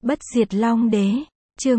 Bất diệt Long Đế, chương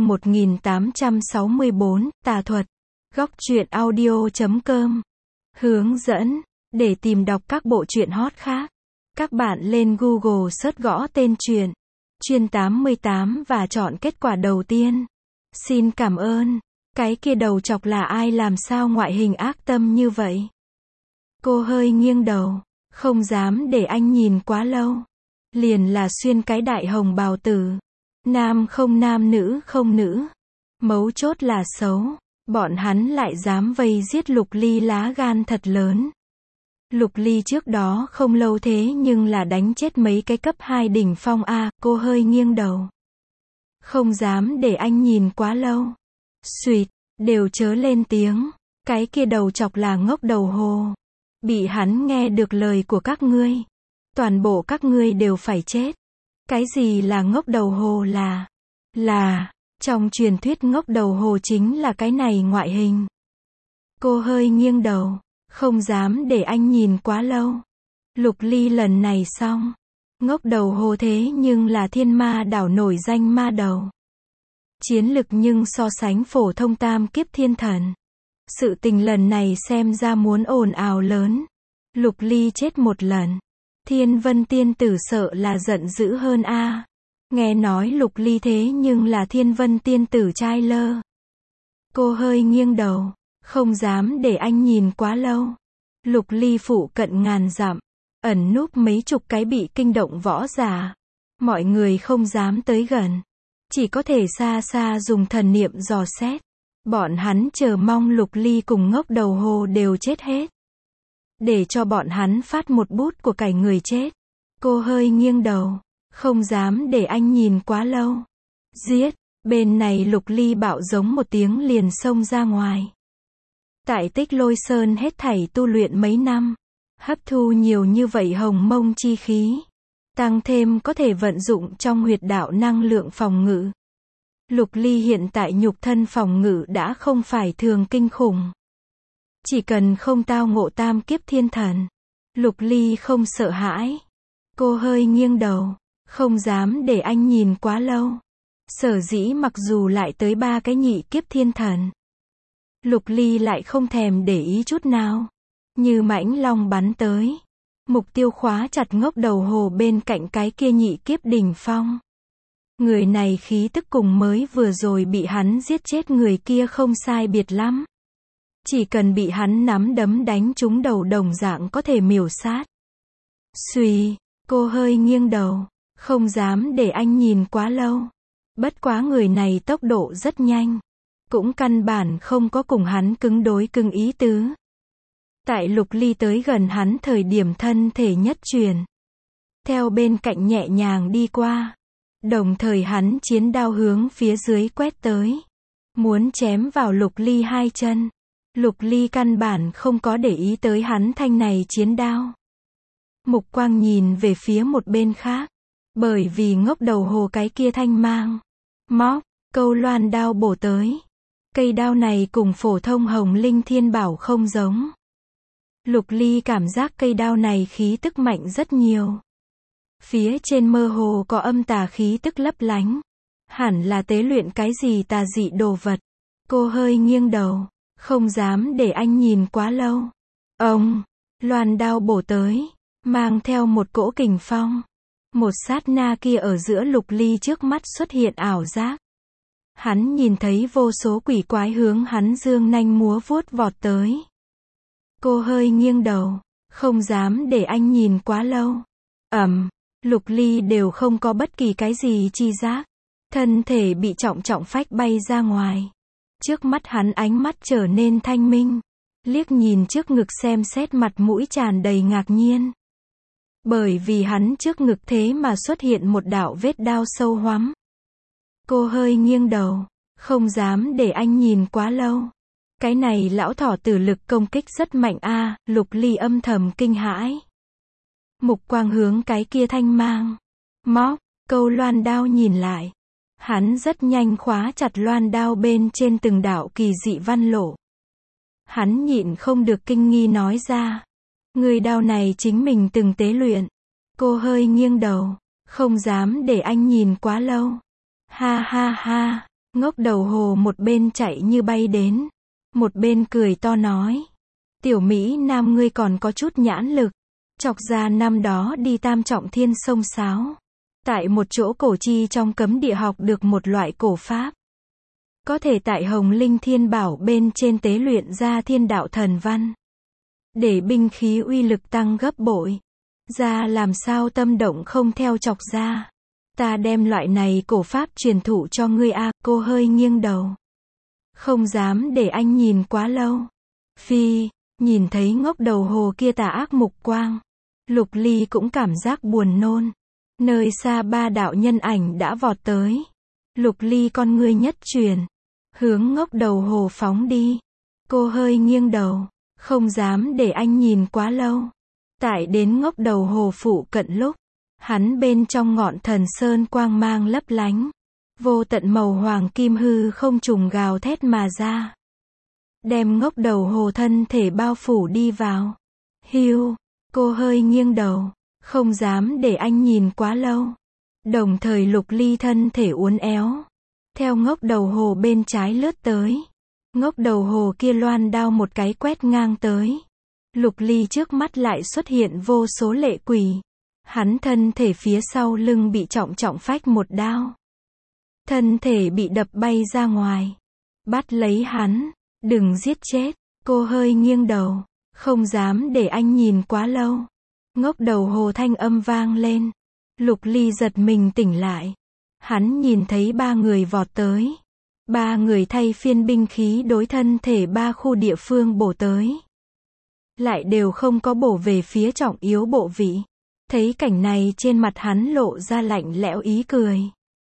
1864, Tà thuật. Góc truyện audio.com. Hướng dẫn, để tìm đọc các bộ truyện hot khác. Các bạn lên Google search gõ tên truyện, Chuyên 88 và chọn kết quả đầu tiên. Xin cảm ơn. Cái kia đầu chọc là ai, làm sao ngoại hình ác tâm như vậy? Cô hơi nghiêng đầu, không dám để anh nhìn quá lâu. Liền là xuyên cái đại hồng bào tử. Nam không nam, nữ không nữ. Mấu chốt là xấu. Bọn hắn lại dám vây giết Lục Ly, lá gan thật lớn. Lục Ly trước đó không lâu thế nhưng là đánh chết mấy cái cấp 2 đỉnh phong A. Cô hơi nghiêng đầu. Không dám để anh nhìn quá lâu. Xuyệt, đều chớ lên tiếng. Cái kia đầu chọc là ngốc đầu hồ. Bị hắn nghe được lời của các ngươi, toàn bộ các ngươi đều phải chết. Cái gì là ngốc đầu hồ? Là, trong truyền thuyết ngốc đầu hồ chính là cái này ngoại hình. Cô hơi nghiêng đầu, không dám để anh nhìn quá lâu. Lục Ly lần này xong. Ngốc đầu hồ thế nhưng là Thiên Ma đảo nổi danh ma đầu. Chiến lực nhưng so sánh phổ thông tam kiếp thiên thần. Sự tình lần này xem ra muốn ồn ào lớn. Lục Ly chết một lần, Thiên Vân tiên tử sợ là giận dữ hơn a. Nghe nói Lục Ly thế nhưng là Thiên Vân tiên tử trai lơ. Cô hơi nghiêng đầu, không dám để anh nhìn quá lâu. Lục Ly phụ cận ngàn dặm, ẩn núp mấy chục cái bị kinh động võ giả. Mọi người không dám tới gần, chỉ có thể xa xa dùng thần niệm dò xét. Bọn hắn chờ mong Lục Ly cùng ngốc đầu hồ đều chết hết, để cho bọn hắn phát một bút của cải người chết. Cô hơi nghiêng đầu, không dám để anh nhìn quá lâu. Giết, bên này Lục Ly bạo giống một tiếng liền xông ra ngoài. Tại Tích Lôi Sơn hết thảy tu luyện mấy năm, hấp thu nhiều như vậy hồng mông chi khí, tăng thêm có thể vận dụng trong huyệt đạo năng lượng phòng ngự. Lục Ly hiện tại nhục thân phòng ngự đã không phải thường kinh khủng. Chỉ cần không tao ngộ tam kiếp thiên thần, Lục Ly không sợ hãi. Cô hơi nghiêng đầu, không dám để anh nhìn quá lâu. Sở dĩ mặc dù lại tới 3 cái nhị kiếp thiên thần, Lục Ly lại không thèm để ý chút nào. Như mãnh long bắn tới, mục tiêu khóa chặt ngốc đầu hồ bên cạnh cái kia nhị kiếp đỉnh phong. Người này khí tức cùng mới vừa rồi bị hắn giết chết người kia không sai biệt lắm. Chỉ cần bị hắn nắm đấm đánh trúng đầu đồng dạng có thể miểu sát. Xuy, cô hơi nghiêng đầu, không dám để anh nhìn quá lâu. Bất quá người này tốc độ rất nhanh, cũng căn bản không có cùng hắn cứng đối cứng ý tứ. Tại Lục Ly tới gần hắn thời điểm thân thể nhất truyền, theo bên cạnh nhẹ nhàng đi qua. Đồng thời hắn chiến đao hướng phía dưới quét tới, muốn chém vào Lục Ly hai chân. Lục Ly căn bản không có để ý tới hắn thanh này chiến đao. Mục quang nhìn về phía một bên khác, bởi vì ngốc đầu hồ cái kia thanh mang, móc, câu loan đao bổ tới. Cây đao này cùng phổ thông hồng linh thiên bảo không giống. Lục Ly cảm giác cây đao này khí tức mạnh rất nhiều. Phía trên mơ hồ có âm tà khí tức lấp lánh. Hẳn là tế luyện cái gì tà dị đồ vật. Cô hơi nghiêng đầu, không dám để anh nhìn quá lâu. Ông, loan đao bổ tới, mang theo một cỗ kình phong. Một sát na kia ở giữa Lục Ly trước mắt xuất hiện ảo giác. Hắn nhìn thấy vô số quỷ quái hướng hắn dương nanh múa vuốt vọt tới. Cô hơi nghiêng đầu, không dám để anh nhìn quá lâu. Lục Ly đều không có bất kỳ cái gì chi giác. Thân thể bị trọng phách bay ra ngoài. Trước mắt hắn ánh mắt trở nên thanh minh. Liếc nhìn trước ngực xem xét, mặt mũi tràn đầy ngạc nhiên. Bởi vì hắn trước ngực thế mà xuất hiện một đạo vết đao sâu hoắm. Cô hơi nghiêng đầu, không dám để anh nhìn quá lâu. Cái này lão thỏ tử lực công kích rất mạnh a. Lục Ly âm thầm kinh hãi. Mục quang hướng cái kia thanh mang, móc, câu loan đao nhìn lại. Hắn rất nhanh khóa chặt loan đao bên trên từng đạo kỳ dị văn lộ. Hắn nhịn không được kinh nghi nói ra. Người đao này chính mình từng tế luyện. Cô hơi nghiêng đầu, không dám để anh nhìn quá lâu. Ha ha ha, ngốc đầu hồ một bên chạy như bay đến, một bên cười to nói. Tiểu Mỹ Nam ngươi còn có chút nhãn lực, chọc ra năm đó đi Tam Trọng Thiên sông sáo. Tại một chỗ cổ chi trong cấm địa học được một loại cổ pháp. Có thể tại Hồng Linh Thiên Bảo bên trên tế luyện ra thiên đạo thần văn. Để binh khí uy lực tăng gấp bội. Ra làm sao tâm động không theo chọc ra. Ta đem loại này cổ pháp truyền thụ cho ngươi a. Cô hơi nghiêng đầu. Không dám để anh nhìn quá lâu. Phi, nhìn thấy ngốc đầu hồ kia tà ác mục quang. Lục Ly cũng cảm giác buồn nôn. Nơi xa ba đạo nhân ảnh đã vọt tới. Lục Ly con ngươi nhất chuyển. Hướng ngốc đầu hồ phóng đi. Cô hơi nghiêng đầu. Không dám để anh nhìn quá lâu. Tại đến ngốc đầu hồ phụ cận lúc. Hắn bên trong ngọn thần sơn quang mang lấp lánh. Vô tận màu hoàng kim hư không trùng gào thét mà ra. Đem ngốc đầu hồ thân thể bao phủ đi vào. Hiu, cô hơi nghiêng đầu. Không dám để anh nhìn quá lâu. Đồng thời Lục Ly thân thể uốn éo. Theo ngốc đầu hồ bên trái lướt tới. Ngốc đầu hồ kia loan đao một cái quét ngang tới. Lục Ly trước mắt lại xuất hiện vô số lệ quỷ. Hắn thân thể phía sau lưng bị trọng trọng phách một đao. Thân thể bị đập bay ra ngoài. Bắt lấy hắn. Đừng giết chết. Cô hơi nghiêng đầu. Không dám để anh nhìn quá lâu. Ngốc đầu hồ thanh âm vang lên. Lục Ly giật mình tỉnh lại. Hắn nhìn thấy ba người vọt tới. Ba người thay phiên binh khí đối thân thể ba khu địa phương bổ tới. Lại đều không có bổ về phía trọng yếu bộ vị. Thấy cảnh này trên mặt hắn lộ ra lạnh lẽo ý cười.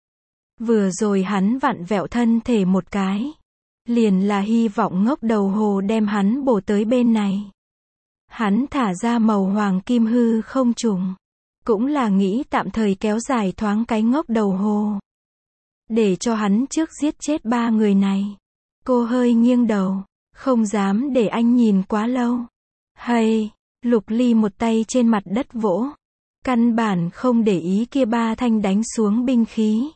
Vừa rồi hắn vặn vẹo thân thể một cái. Liền là hy vọng ngốc đầu hồ đem hắn bổ tới bên này. Hắn thả ra màu hoàng kim hư không trùng. Cũng là nghĩ tạm thời kéo dài thoáng cái ngốc đầu hồ. Để cho hắn trước giết chết ba người này. Cô hơi nghiêng đầu. Không dám để anh nhìn quá lâu. Hay, Lục Ly một tay trên mặt đất vỗ. Căn bản không để ý kia ba thanh đánh xuống binh khí.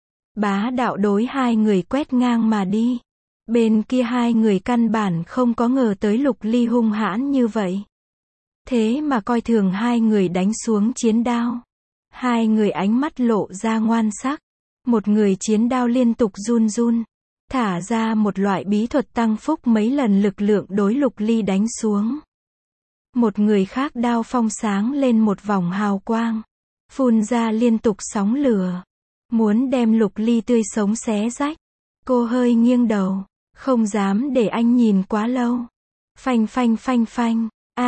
Bá đạo đối hai người quét ngang mà đi. Bên kia hai người căn bản không có ngờ tới Lục Ly hung hãn như vậy. Thế mà coi thường hai người đánh xuống chiến đao. Hai người ánh mắt lộ ra ngoan sắc. Một người chiến đao liên tục run run. Thả ra một loại bí thuật tăng phúc mấy lần lực lượng đối Lục Ly đánh xuống. Một người khác đao phong sáng lên một vòng hào quang. Phun ra liên tục sóng lửa. Muốn đem Lục Ly tươi sống xé rách. Cô hơi nghiêng đầu. Không dám để anh nhìn quá lâu. Phanh phanh phanh phanh.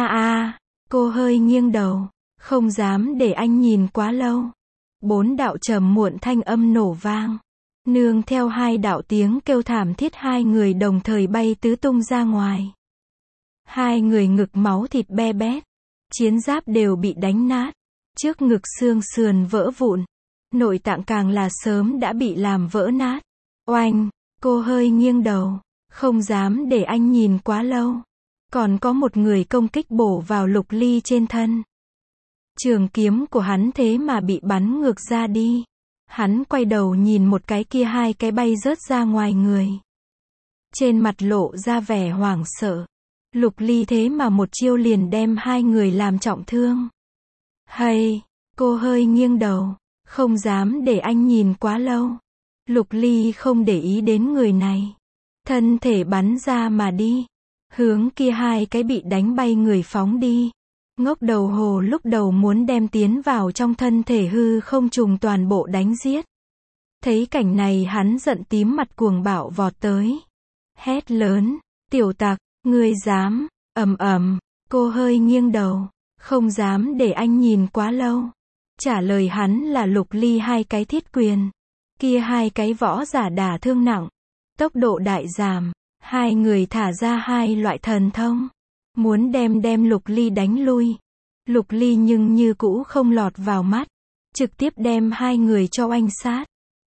Cô hơi nghiêng đầu. Không dám để anh nhìn quá lâu. Bốn đạo trầm muộn thanh âm nổ vang. Nương theo hai đạo tiếng kêu thảm thiết hai người đồng thời bay tứ tung ra ngoài. Hai người ngực máu thịt be bét. Chiến giáp đều bị đánh nát. Trước ngực xương sườn vỡ vụn. Nội tạng càng là sớm đã bị làm vỡ nát. Oanh, cô hơi nghiêng đầu. Không dám để anh nhìn quá lâu. Còn có một người công kích bổ vào Lục Ly trên thân. Trường kiếm của hắn thế mà bị bắn ngược ra đi. Hắn quay đầu nhìn một cái kia hai cái bay rớt ra ngoài người. Trên mặt lộ ra vẻ hoảng sợ. Lục Ly thế mà một chiêu liền đem hai người làm trọng thương. Hay, cô hơi nghiêng đầu. Không dám để anh nhìn quá lâu. Lục Ly không để ý đến người này. Thân thể bắn ra mà đi. Hướng kia hai cái bị đánh bay người phóng đi. Ngốc đầu hồ lúc đầu muốn đem tiến vào trong thân thể hư không trùng toàn bộ đánh giết. Thấy cảnh này hắn giận tím mặt cuồng bạo vọt tới. Hét lớn, tiểu tặc, ngươi dám, cô hơi nghiêng đầu. Không dám để anh nhìn quá lâu. Trả lời hắn là Lục Ly hai cái thiết quyền. Kia hai cái võ giả đả thương nặng. Tốc độ đại giảm. Hai người thả ra hai loại thần thông. Muốn đem Lục Ly đánh lui. Lục Ly nhưng như cũ không lọt vào mắt. Trực tiếp đem hai người cho oanh sát.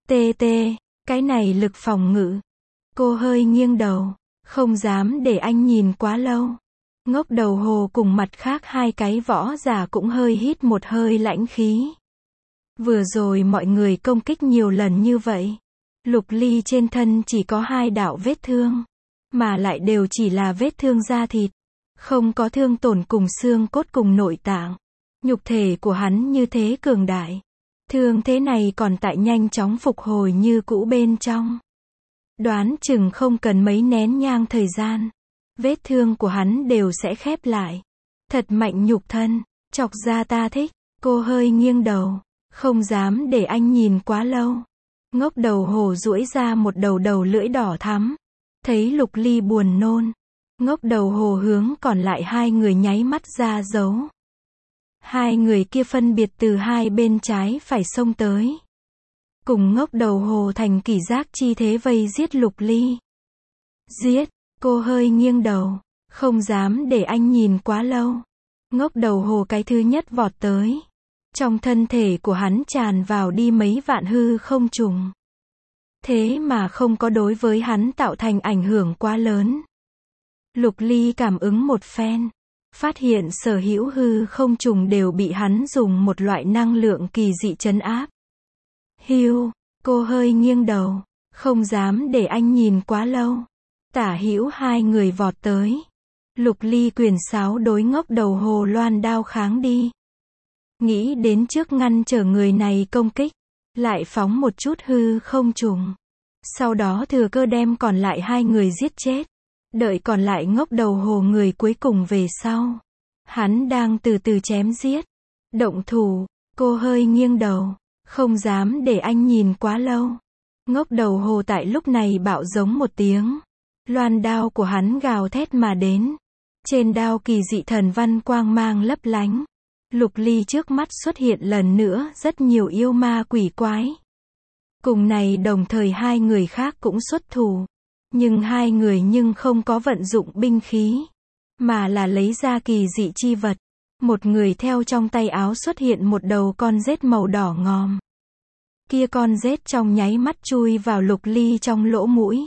Cái này lực phòng ngự. Cô hơi nghiêng đầu. Không dám để anh nhìn quá lâu. Ngốc đầu hồ cùng mặt khác hai cái võ giả cũng hơi hít một hơi lãnh khí. Vừa rồi mọi người công kích nhiều lần như vậy. Lục Ly trên thân chỉ có 2 đạo vết thương, mà lại đều chỉ là vết thương da thịt, không có thương tổn cùng xương cốt cùng nội tạng. Nhục thể của hắn như thế cường đại. Thương thế này còn tại nhanh chóng phục hồi như cũ bên trong. Đoán chừng không cần mấy nén nhang thời gian, vết thương của hắn đều sẽ khép lại. Thật mạnh nhục thân, chọc ra ta thích. Cô hơi nghiêng đầu, không dám để anh nhìn quá lâu. Ngốc đầu hổ duỗi ra một đầu lưỡi đỏ thắm. Thấy Lục Ly buồn nôn, ngốc đầu hổ hướng còn lại 2 người nháy mắt ra dấu. 2 người kia phân biệt từ 2 bên trái phải xông tới. Cùng ngốc đầu hổ thành kỷ giác chi thế vây giết Lục Ly. Giết, cô hơi nghiêng đầu, không dám để anh nhìn quá lâu. Ngốc đầu hổ cái thứ nhất vọt tới. Trong thân thể của hắn tràn vào đi mấy vạn hư không trùng. Thế mà không có đối với hắn tạo thành ảnh hưởng quá lớn. Lục Ly cảm ứng một phen, phát hiện sở hữu hư không trùng đều bị hắn dùng một loại năng lượng kỳ dị trấn áp. Hiu, cô hơi nghiêng đầu, không dám để anh nhìn quá lâu. Tả hữu 2 người vọt tới. Lục Ly quyền sáo đối ngốc đầu hồ loan đao kháng đi. Nghĩ đến trước ngăn trở người này công kích, lại phóng một chút hư không trùng. Sau đó thừa cơ đem còn lại 2 người giết chết. Đợi còn lại ngốc đầu hồ người cuối cùng về sau. Hắn đang từ từ chém giết. Động thủ, cô hơi nghiêng đầu, không dám để anh nhìn quá lâu. Ngốc đầu hồ tại lúc này bạo giống một tiếng. Loan đao của hắn gào thét mà đến. Trên đao kỳ dị thần văn quang mang lấp lánh. Lục Ly trước mắt xuất hiện lần nữa rất nhiều yêu ma quỷ quái. Cùng này đồng thời 2 người khác cũng xuất thủ. Nhưng 2 người không có vận dụng binh khí, mà là lấy ra kỳ dị chi vật. Một người theo trong tay áo xuất hiện một đầu con rết màu đỏ ngòm. Kia con rết trong nháy mắt chui vào Lục Ly trong lỗ mũi.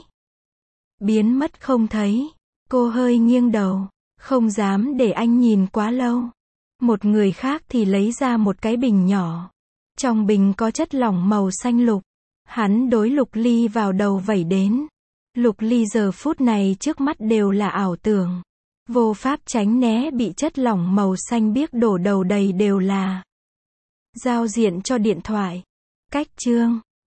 Biến mất không thấy. Cô hơi nghiêng đầu, không dám để anh nhìn quá lâu. Một người khác thì lấy ra một cái bình nhỏ. Trong bình có chất lỏng màu xanh lục. Hắn đối Lục Ly vào đầu vẩy đến. Lục Ly giờ phút này trước mắt đều là ảo tưởng. Vô pháp tránh né bị chất lỏng màu xanh biếc đổ đầu đầy đều là. Giao diện cho điện thoại. Cách chương.